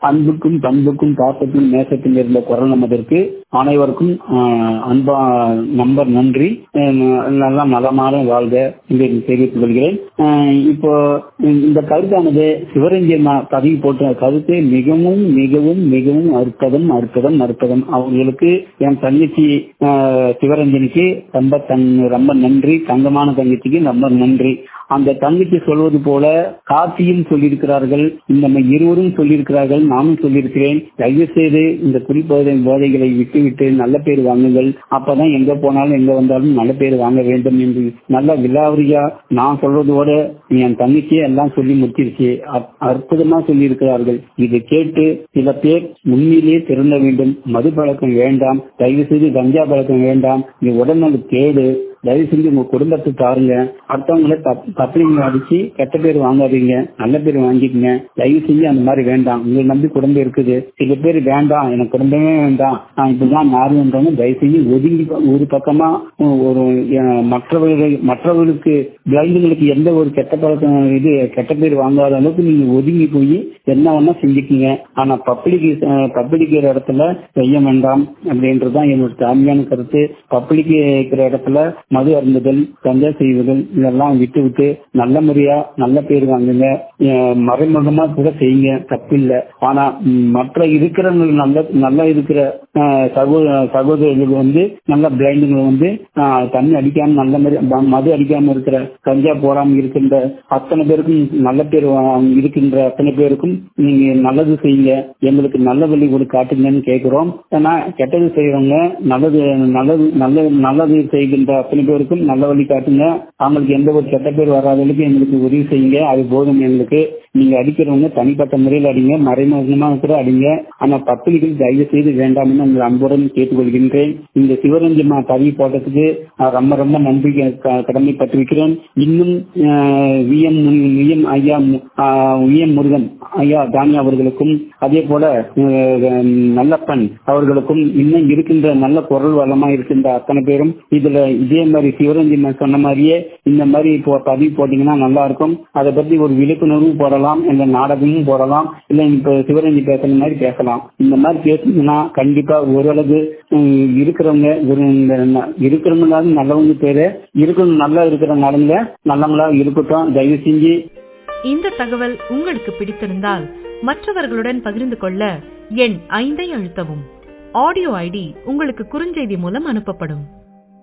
அன்புக்கும் பண்புக்கும் பாசத்துக்கும் நேசத்தில் இருந்த குரல் நமதற்கு அனைவருக்கும் அன்பா நம்பர் நன்றி. நல்லா நலமாக வாழ்க என்று தெரிவித்துக் கொள்கிறேன். இப்போ இந்த கருத்தானது சிவரஞ்சன் பதிவு போட்ட கருத்து மிகவும் மிகவும் மிகவும் அற்புதம் அற்புதம் அற்புதம். அவங்களுக்கு என் தங்கச்சி சிவரஞ்சனுக்கு ரொம்ப நன்றி. தங்கமான தங்கச்சிக்கு ரொம்ப நன்றி. அந்த தங்கச்சி சொல்வது போல கார்த்தியும் சொல்லியிருக்கிறார்கள், நம்ம இருவரும் சொல்லியிருக்கிறார்கள், நானும் சொல்லியிருக்கிறேன். தயவு செய்து இந்த போதைகளை விட்டுவிட்டு நல்ல பேர் வாங்குங்கள். அப்பதான் எங்க போனாலும் எங்க வந்தாலும் நல்ல பேர் வாங்க வேண்டும் என்று நல்ல விலாவரியா நான் சொல்வதோட என் தங்கச்சியே எல்லாம் சொல்லி முடிச்சிருச்சு. அற்புதமா சொல்லி இருக்கிறார்கள். இதை கேட்டு சில பேர் உண்மையிலேயே திருந்த வேண்டும். மது பழக்கம் வேண்டாம், தயவு செய்து கஞ்சா பழக்கம் வேண்டாம், இது உடல்நல கேடு. தயவு செஞ்சு உங்க குடும்பத்தை பாருங்க. அடுத்தவங்களை தப்பிங்க அடிச்சு கெட்ட பேர் வாங்காதீங்க, நல்ல பேர் வாங்கிக்கங்க. தயவு செஞ்சு அந்த மாதிரி வேண்டாம். உங்களை நம்பி குடும்பம் இருக்குது. சில பேர் வேண்டாம், எனக்கு குடும்பமே வேண்டாம், நான் இப்படிதான் மாறுன்றவங்க தயவு செஞ்சு ஒதுங்கி ஒரு பக்கமா ஒரு மற்றவர்களுக்கு பிளைண்டுங்களுக்கு எந்த ஒரு கெட்ட பழக்கம் கெட்ட பேர் வாங்காத அளவுக்கு நீங்க ஒதுங்கி போய் என்ன வேணா செஞ்சுக்கீங்க. ஆனா பப்ளிக் இடத்துல செய்ய வேண்டாம் அப்படின்றதுதான் என்னோட தாழ்மையான கருத்து. பப்ளிக் இருக்கிற இடத்துல மது அருந்துதல், கஞ்சா செய்வதல் இதெல்லாம் விட்டு நல்ல முறையா நல்ல பேர் வாங்குங்க. மறைமுகமா கூட செய்யுங்க, தப்பில்லை. ஆனா மற்ற இருக்கிற நல்லா இருக்கிற சகோதரர்கள் நல்ல பிளைண்டுகள் தண்ணி அடிக்காம நல்ல மாதிரி மது அடிக்காம இருக்கிற கஞ்சா போடாம இருக்கின்ற அத்தனை பேருக்கும் நல்ல பேர் இருக்கின்ற அத்தனை பேருக்கும் நீங்க நல்லது செய்யுங்க. எங்களுக்கு நல்ல வழி கூட காட்டுங்கன்னு கேட்கிறோம். ஏன்னா கெட்டது செய்யறவங்க நல்லது செய்கின்ற அத்தனை பேருக்கும் நல்ல வழி காட்டுங்க. அவங்களுக்கு எந்த ஒரு கெட்ட பேர் வராதவங்களுக்கு எங்களுக்கு உதவி செய்யுங்க. அது போதும் எங்களுக்கு. நீங்க அடிக்கிறவங்க தனிப்பட்ட முறையில் அடிங்க, மறைமுகமா கூட அடிங்க. ஆனா பத்திரிகைகள் தயவு செய்து வேண்டாம் என்று உங்கள் அன்புடன் கேட்டுக்கொள்கின்றேன். இந்த சிவரஞ்சமா பதிவு போட்டதுக்கு ரொம்ப ரொம்ப நன்றி கடமைப்பட்டிருக்கிறேன். இன்னும் முருகன் ஐயா தானி அவர்களுக்கும் அதே போல நல்லப்பன் அவர்களுக்கும் இன்னும் இருக்கின்ற நல்ல குரல் வளமா இருக்கின்ற அத்தனை பேரும் இதுல இதே மாதிரி சிவரஞ்சன் சொன்ன மாதிரியே இந்த மாதிரி பதிவு போட்டீங்கன்னா நல்லா இருக்கும். அதை பத்தி ஒரு விழிப்புணர்வு போடலாம், இல்ல நாடகமும் போடலாம், இல்ல இப்ப சிவரஞ்சி பேசுற மாதிரி பேசலாம். இந்த மாதிரி பேசுனீங்கன்னா கண்டிப்பா ஓரளவு இருக்கிறவங்க நல்லவங்க பேரு இருக்கணும். நல்லா இருக்கிற நாடுங்க நல்லவங்களா இருக்கட்டும். தயவு செஞ்சு இந்த தகவல் உங்களுக்கு பிடித்திருந்தால் மற்றவர்களுடன் பகிர்ந்து கொள்ள எண் 5 அழுத்தவும். ஆடியோ ஐடி உங்களுக்கு குறுஞ்செய்தி மூலம் அனுப்பப்படும்.